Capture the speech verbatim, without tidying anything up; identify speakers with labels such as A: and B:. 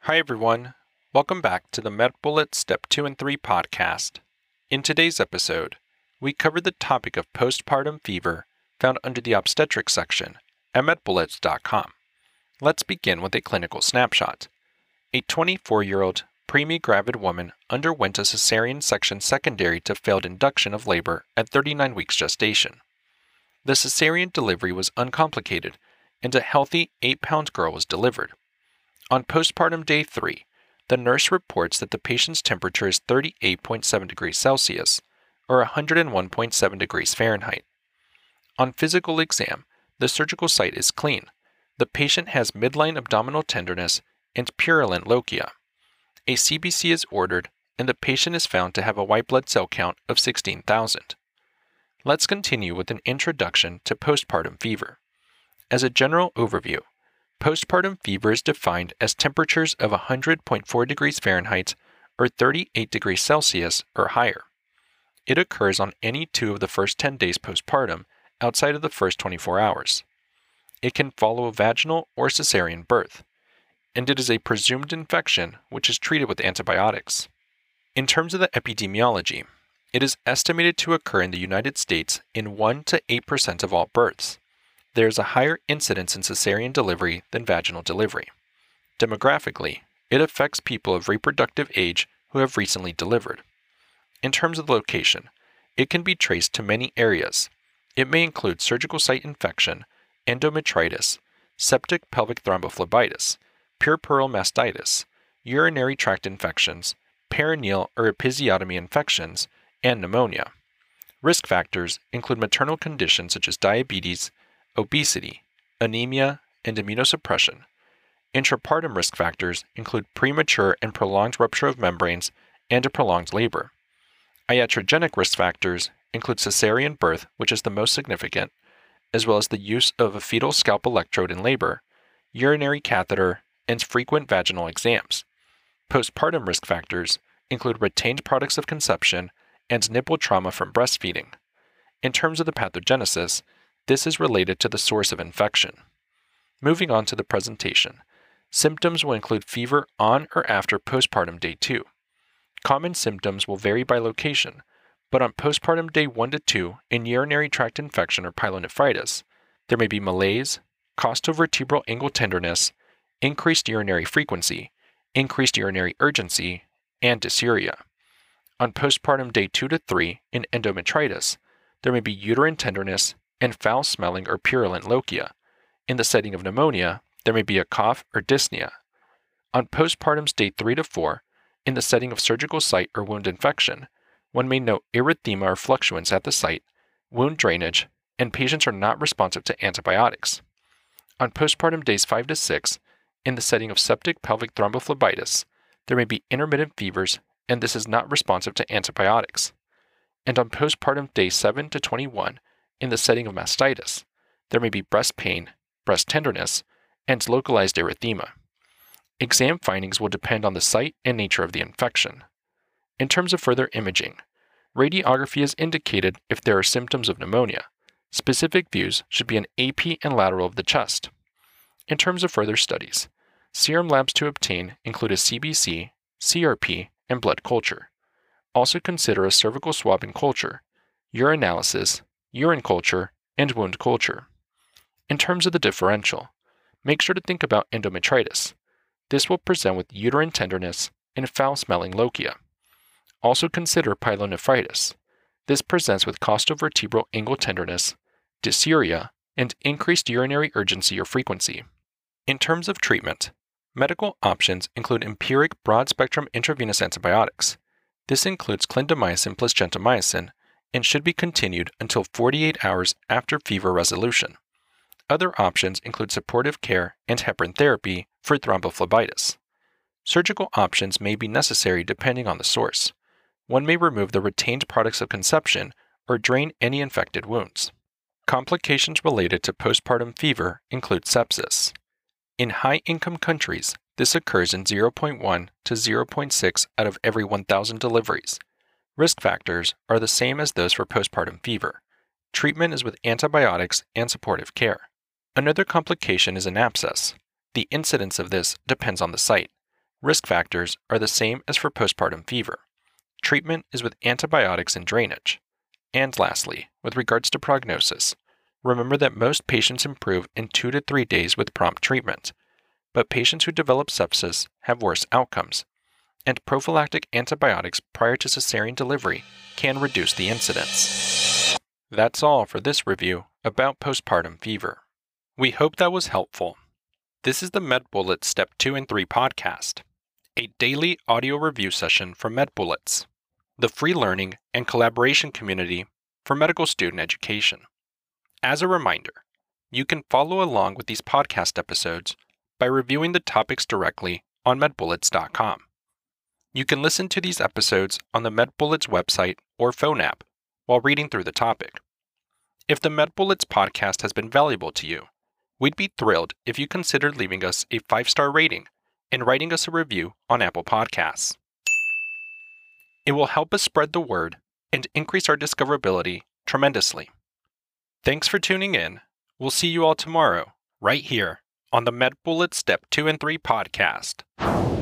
A: Hi everyone, welcome back to the MedBullets Step two and three podcast. In today's episode, we cover the topic of postpartum fever found under the obstetrics section at med bullets dot com. Let's begin with a clinical snapshot. A twenty-four-year-old preemie gravid woman underwent a cesarean section secondary to failed induction of labor at thirty-nine weeks gestation. The cesarean delivery was uncomplicated, and a healthy eight-pound girl was delivered. On postpartum day three, the nurse reports that the patient's temperature is thirty-eight point seven degrees Celsius, or one hundred one point seven degrees Fahrenheit. On physical exam, the surgical site is clean. The patient has midline abdominal tenderness and purulent lochia. A C B C is ordered, and the patient is found to have a white blood cell count of sixteen thousand. Let's continue with an introduction to postpartum fever. As a general overview, postpartum fever is defined as temperatures of one hundred point four degrees Fahrenheit or thirty-eight degrees Celsius or higher. It occurs on any two of the first ten days postpartum outside of the first twenty-four hours. It can follow a vaginal or cesarean birth, and it is a presumed infection which is treated with antibiotics. In terms of the epidemiology, it is estimated to occur in the United States in one to eight percent of all births. There is a higher incidence in cesarean delivery than vaginal delivery. Demographically, it affects people of reproductive age who have recently delivered. In terms of location, it can be traced to many areas. It may include surgical site infection, endometritis, septic pelvic thrombophlebitis, puerperal mastitis, urinary tract infections, perineal or episiotomy infections, and pneumonia. Risk factors include maternal conditions such as diabetes, obesity, anemia, and immunosuppression. Intrapartum risk factors include premature and prolonged rupture of membranes and a prolonged labor. Iatrogenic risk factors include cesarean birth, which is the most significant, as well as the use of a fetal scalp electrode in labor, urinary catheter, and frequent vaginal exams. Postpartum risk factors include retained products of conception and nipple trauma from breastfeeding. In terms of the pathogenesis, this is related to the source of infection. Moving on to the presentation, symptoms will include fever on or after postpartum day two. Common symptoms will vary by location, but on postpartum day one to two in urinary tract infection or pyelonephritis, there may be malaise, costovertebral angle tenderness, increased urinary frequency, increased urinary urgency, and dysuria. On postpartum day two to three in endometritis, there may be uterine tenderness and foul-smelling or purulent lochia. In the setting of pneumonia, there may be a cough or dyspnea. On postpartum's day three to four, in the setting of surgical site or wound infection, one may note erythema or fluctuance at the site, wound drainage, and patients are not responsive to antibiotics. On postpartum days five to six, in the setting of septic pelvic thrombophlebitis, there may be intermittent fevers, and this is not responsive to antibiotics. And on postpartum day seven to twenty-one, in the setting of mastitis, there may be breast pain, breast tenderness, and localized erythema. Exam findings will depend on the site and nature of the infection. In terms of further imaging, radiography is indicated if there are symptoms of pneumonia. Specific views should be an A P and lateral of the chest. In terms of further studies, serum labs to obtain include a C B C, C R P, and blood culture. Also consider a cervical swab and culture, urinalysis, urine culture, and wound culture. In terms of the differential, make sure to think about endometritis. This will present with uterine tenderness and foul-smelling lochia. Also consider pyelonephritis. This presents with costovertebral angle tenderness, dysuria, and increased urinary urgency or frequency. In terms of treatment, medical options include empiric broad-spectrum intravenous antibiotics. This includes clindamycin plus gentamicin and should be continued until forty-eight hours after fever resolution. Other options include supportive care and heparin therapy for thrombophlebitis. Surgical options may be necessary depending on the source. One may remove the retained products of conception or drain any infected wounds. Complications related to postpartum fever include sepsis. In high-income countries, this occurs in zero point one to zero point six out of every one thousand deliveries. Risk factors are the same as those for postpartum fever. Treatment is with antibiotics and supportive care. Another complication is an abscess. The incidence of this depends on the site. Risk factors are the same as for postpartum fever. Treatment is with antibiotics and drainage. And lastly, with regards to prognosis, remember that most patients improve in two to three days with prompt treatment, but patients who develop sepsis have worse outcomes, and prophylactic antibiotics prior to cesarean delivery can reduce the incidence. That's all for this review about postpartum fever. We hope that was helpful. This is the MedBullets Step two and three podcast, a daily audio review session from MedBullets, the free learning and collaboration community for medical student education. As a reminder, you can follow along with these podcast episodes by reviewing the topics directly on med bullets dot com. You can listen to these episodes on the MedBullets website or phone app while reading through the topic. If the MedBullets podcast has been valuable to you, we'd be thrilled if you considered leaving us a five-star rating and writing us a review on Apple Podcasts. It will help us spread the word and increase our discoverability tremendously. Thanks for tuning in. We'll see you all tomorrow, right here, on the MedBullets Step two and three podcast.